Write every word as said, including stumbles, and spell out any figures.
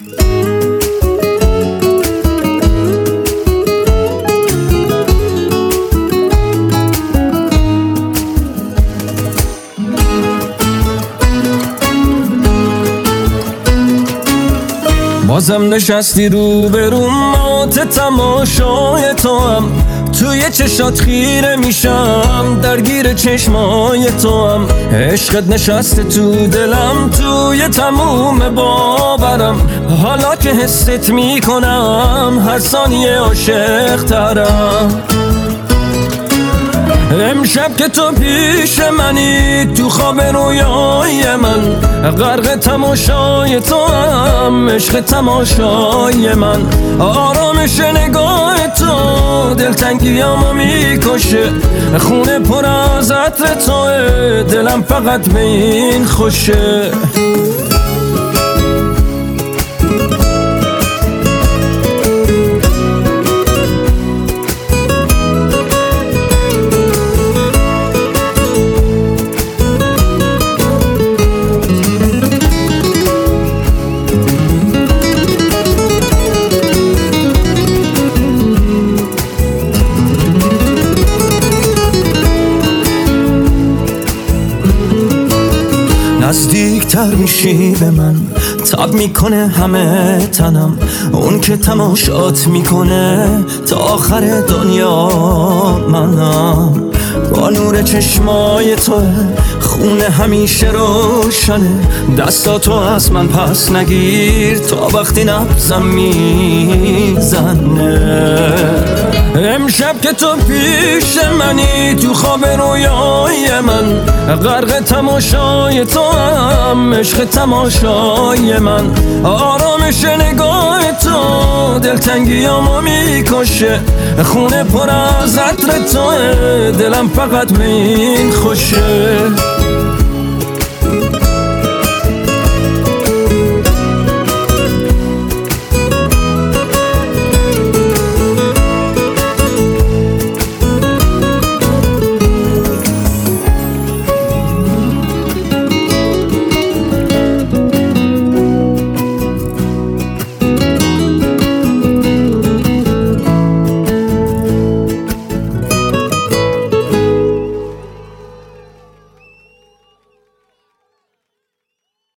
بازم نشستی رو به رو مات تماشای تو هم، توی چشات خیره میشم درگیر چشمای تو هم، عشقت نشسته تو دلم توی تموم باورم، حالا که حست میکنم هر ثانیه عاشق ترم. امشب که تو پیش منی تو خواب رویای من، غرق تماشای تو هم عشق تماشای من، آرامش نگاه تو دلتنگیامو میکشه، خونه پر از عطر توه دلم فقط به این خوشه. نزدیکتر میشی به من، تاب میکنه همه تنم، اون که تماشات میکنه تا آخر دنیا منم، با نور چشمای توه خونه همیشه روشنه، دستاتو از من پس نگیر تا وقتی نبزم میزنه. امشب که تو پیش منی تو خواب رویای من، غرق تماشای تو هم عشق تماشای من، آرامش نگاه تو دلتنگیامو میکشه، خونه پر از عطر توه دلم فقط به این خوشه.